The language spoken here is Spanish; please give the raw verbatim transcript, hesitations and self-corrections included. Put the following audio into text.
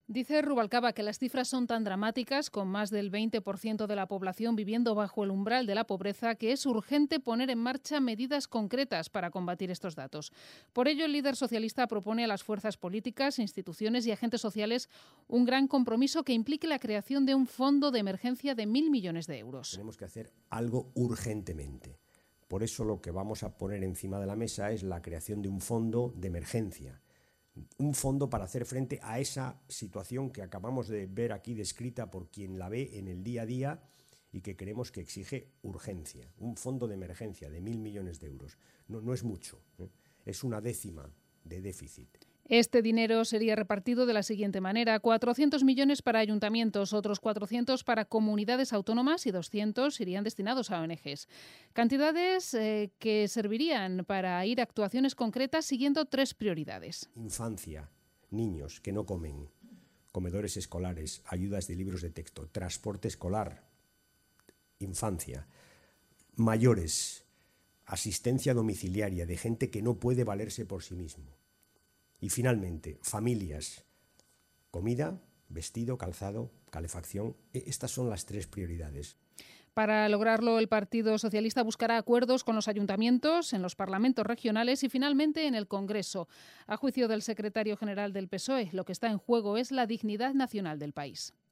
Dice Rubalcaba que las cifras son tan dramáticas, con más del veinte por ciento de la población viviendo bajo el umbral de la pobreza, que es urgente poner en marcha medidas concretas para combatir estos datos. Por ello, el líder socialista propone a las fuerzas políticas, instituciones y agentes sociales un gran compromiso que implique la creación de un fondo de emergencia de mil millones de euros. Tenemos que hacer algo urgentemente. Por eso lo que vamos a poner encima de la mesa es la creación de un fondo de emergencia. Un fondo para hacer frente a esa situación que acabamos de ver aquí descrita por quien la ve en el día a día y que creemos que exige urgencia. Un fondo de emergencia de mil millones de euros. No, no es mucho, ¿eh? Es una décima de déficit. Este dinero sería repartido de la siguiente manera: cuatrocientos millones para ayuntamientos, otros cuatrocientos para comunidades autónomas y doscientos irían destinados a O N Ges. Cantidades eh, que servirían para ir a actuaciones concretas siguiendo tres prioridades. Infancia, niños que no comen, comedores escolares, ayudas de libros de texto, transporte escolar, infancia, mayores, asistencia domiciliaria de gente que no puede valerse por sí mismo. Y finalmente, familias, comida, vestido, calzado, calefacción. Estas son las tres prioridades. Para lograrlo, el Partido Socialista buscará acuerdos con los ayuntamientos, en los parlamentos regionales y finalmente en el Congreso. A juicio del secretario general del P S O E, lo que está en juego es la dignidad nacional del país.